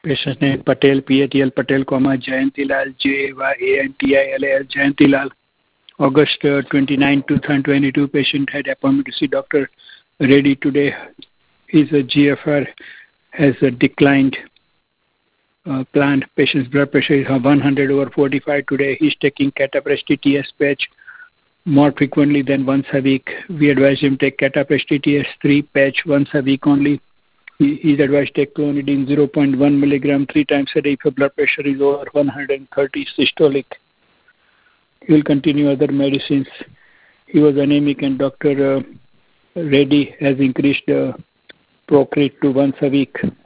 Patient name Patel, Patel, Patel, Jayantilal, Jayantilal, Jayantilal. August 29, 2022, patient had appointment to see Dr. Reddy today. His GFR has declined. Planned patient's blood pressure is 100/45 today. He's taking Catapresty TS patch more frequently than once a week. We advise him take Catapresty TS3 patch once a week only. He's advised take clonidine 0.1 milligram 3 times a day if your blood pressure is over 130 systolic. He will continue other medicines. He was anemic, and Dr. Reddy has increased Procrit to once a week.